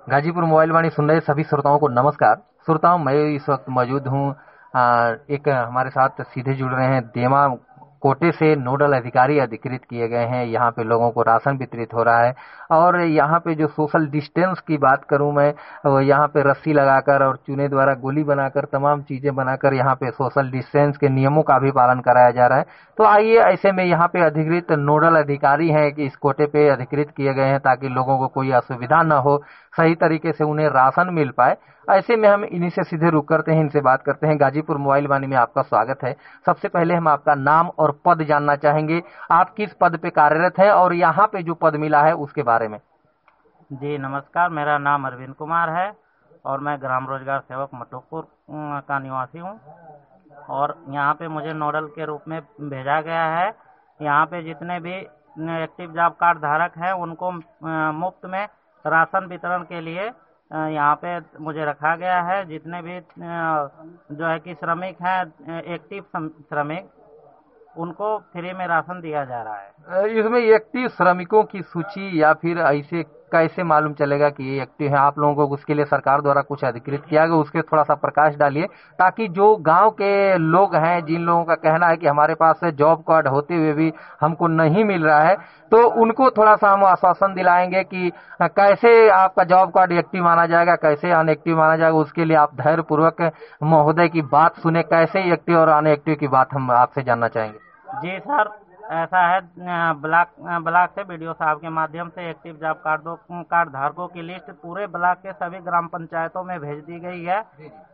Ghazipur mobile वाणी सुन रहे सभी श्रोताओं को नमस्कार। श्रोताओं, मैं इस वक्त मौजूद हूँ। एक हमारे साथ सीधे जुड़ रहे हैं देमा कोटे से नोडल अधिकारी अधिकृत किए गए हैं। यहाँ पे लोगों को राशन वितरित हो रहा है और यहाँ पे जो सोशल डिस्टेंस की बात करूं मैं, यहाँ पे रस्सी लगाकर और चूने द्वारा गोली बनाकर तमाम चीजें बनाकर यहाँ पे सोशल डिस्टेंस के नियमों का भी पालन कराया जा रहा है। तो आइए, ऐसे में यहाँ पे अधिकृत नोडल अधिकारी हैं कि इस कोटे पे अधिकृत किए गए हैं ताकि लोगों को कोई असुविधा न हो, सही तरीके से उन्हें राशन मिल पाए। ऐसे में हम इन्हीं से सीधे रुक करते हैं, इनसे बात करते हैं। गाजीपुर मोबाइल वाणी में आपका स्वागत है। सबसे पहले हम आपका नाम और पद जानना चाहेंगे। आप किस पद पे कार्यरत हैं और यहाँ पे जो पद मिला है उसके बारे में। जी नमस्कार, मेरा नाम अरविंद कुमार है और मैं ग्राम रोजगार सेवक मटोकपुर का निवासी हूँ और यहाँ पे मुझे नोडल के रूप में भेजा गया है। यहाँ पे जितने भी एक्टिव जॉब कार्ड धारक हैं उनको मुफ्त में राशन वितरण के लिए यहाँ पे मुझे रखा गया है। जितने भी जो है कि श्रमिक हैं, एक्टिव श्रमिक, उनको फ्री में राशन दिया जा रहा है। इसमें एक्टिव श्रमिकों की सूची या फिर ऐसे कैसे मालूम चलेगा कि ये एक्टिव है? आप लोगों को उसके लिए सरकार द्वारा कुछ अधिकृत किया गया, उसके थोड़ा सा प्रकाश डालिए ताकि जो गांव के लोग हैं, जिन लोगों का कहना है कि हमारे पास जॉब कार्ड होते हुए भी हमको नहीं मिल रहा है, तो उनको थोड़ा सा हम आश्वासन दिलाएंगे कि कैसे आपका जॉब कार्ड एक्टिव माना जाएगा, कैसे अनएक्टिव माना जाएगा। उसके लिए आप धैर्य पूर्वक महोदय की बात सुने, कैसे एक्टिव और अनएक्टिव की बात हम आपसे जानना चाहेंगे। जी सर, ऐसा है, ब्लॉक से बीडीओ साहब के माध्यम से एक्टिव जॉब कार्ड धारकों की लिस्ट पूरे ब्लॉक के सभी ग्राम पंचायतों में भेज दी गई है,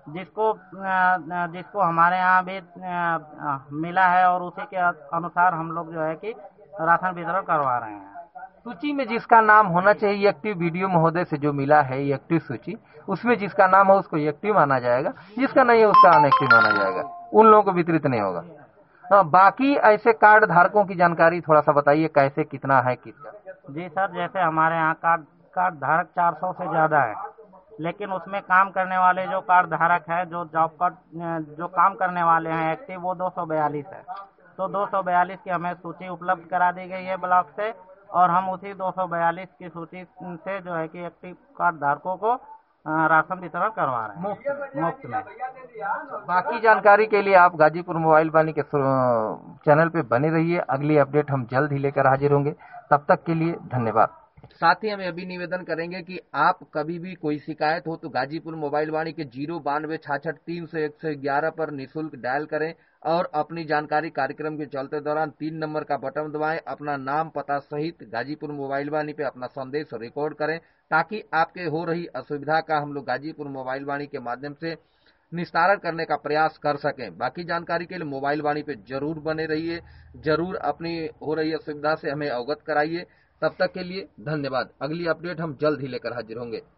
जिसको हमारे यहाँ भी मिला है और उसी के अनुसार हम लोग जो है कि राशन वितरण करवा रहे हैं। सूची में जिसका नाम होना चाहिए एक्टिव, बीडीओ महोदय से जो मिला है ये एक्टिव सूची, उसमें जिसका नाम हो उसको एक्टिव माना जाएगा, जिसका नहीं है उसका अनएक्टिव माना जाएगा। उन लोगों को वितरित नहीं होगा। बाकी ऐसे कार्ड धारकों की जानकारी थोड़ा सा बताइए, कैसे, कितना है, कितना। जी सर, जैसे हमारे यहाँ कार्ड धारक 400 से ज्यादा है, लेकिन उसमें काम करने वाले जो कार्ड धारक है, जो जॉब कार्ड जो काम करने वाले हैं एक्टिव, वो 242 है। तो 242 की हमें सूची उपलब्ध करा दी गई है ब्लॉक से और हम उसी 242 की सूची से जो है कि एक्टिव कार्ड धारकों को राशन वितरण करवा रहे हैं मुफ्त में। बाकी जानकारी के लिए आप गाजीपुर मोबाइल वाणी के चैनल पे बने रहिए। अगली अपडेट हम जल्द ही लेकर हाजिर होंगे। तब तक के लिए धन्यवाद। साथ ही हम यह भी निवेदन करेंगे कि आप कभी भी कोई शिकायत हो तो गाजीपुर मोबाइल वाणी के 092663111 पर निःशुल्क डायल करें और अपनी जानकारी कार्यक्रम के चलते दौरान 3 नंबर का बटन दबाएं। अपना नाम, पता सहित गाजीपुर मोबाइल वाणी पे अपना संदेश रिकॉर्ड करें ताकि आपके हो रही असुविधा का हम लोग गाजीपुर मोबाइल वाणी के माध्यम से निस्तारण करने का प्रयास कर सकें। बाकी जानकारी के लिए मोबाइल वाणी पे जरूर बने रहिए, जरूर अपनी हो रही असुविधा से हमें अवगत कराइए। तब तक के लिए धन्यवाद। अगली अपडेट हम जल्द ही लेकर हाजिर होंगे।